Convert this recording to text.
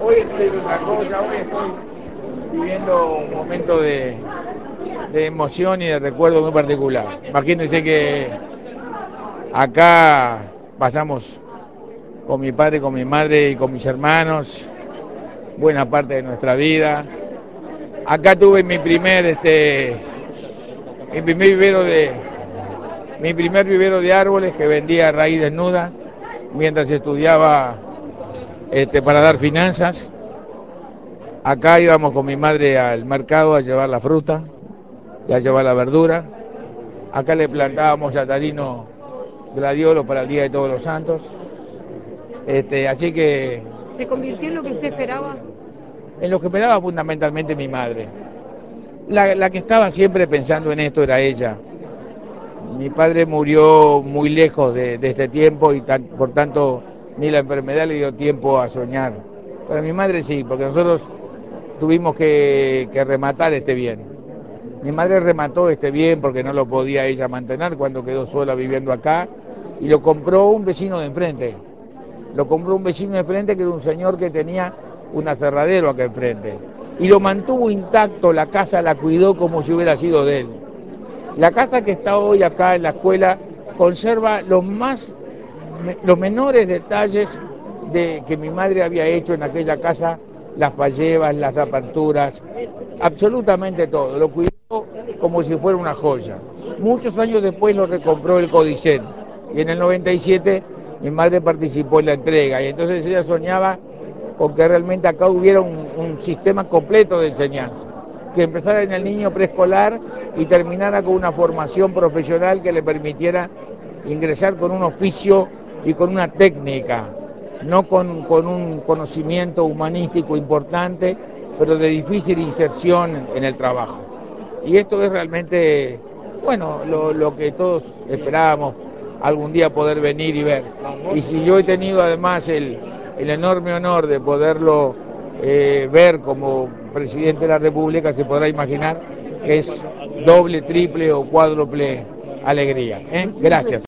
hoy estoy en otra cosa, hoy estoy viviendo un momento de emoción y de recuerdo muy particular. Imagínense que acá pasamos con mi padre, con mi madre y con mis hermanos buena parte de nuestra vida. Acá tuve mi primer vivero de mi primer vivero de árboles que vendía a raíz desnuda mientras estudiaba para dar finanzas. Acá íbamos con mi madre al mercado a llevar la fruta y a llevar la verdura. Acá le plantábamos yatarino gladiolo para el Día de Todos los Santos. Así que ¿Se convirtió en lo que usted esperaba? en lo que esperaba fundamentalmente mi madre. La que estaba siempre pensando en esto era ella. Mi padre murió muy lejos de este tiempo y por tanto ni la enfermedad le dio tiempo a soñar. Pero mi madre sí, porque nosotros tuvimos que rematar este bien. Mi madre remató este bien porque no lo podía ella mantener cuando quedó sola viviendo acá y lo compró un vecino de enfrente. Lo compró un vecino de enfrente que era un señor que tenía un aserradero acá enfrente. Y lo mantuvo intacto, la casa la cuidó como si hubiera sido de él. La casa que está hoy acá en la escuela conserva los menores detalles que mi madre había hecho en aquella casa, las fallebas, las aperturas, absolutamente todo. Lo cuidó como si fuera una joya. Muchos años después lo recompró el Codicen y en el 97 mi madre participó en la entrega y entonces ella soñaba con que realmente acá hubiera un sistema completo de enseñanza, que empezara en el niño preescolar y terminara con una formación profesional que le permitiera ingresar con un oficio y con una técnica, no con un conocimiento humanístico importante, pero de difícil inserción en el trabajo. Y esto es realmente, bueno, lo que todos esperábamos algún día poder venir y ver. Y si yo he tenido además el enorme honor de poderlo ver como presidente de la República, se podrá imaginar que es doble, triple o cuádruple alegría. Gracias.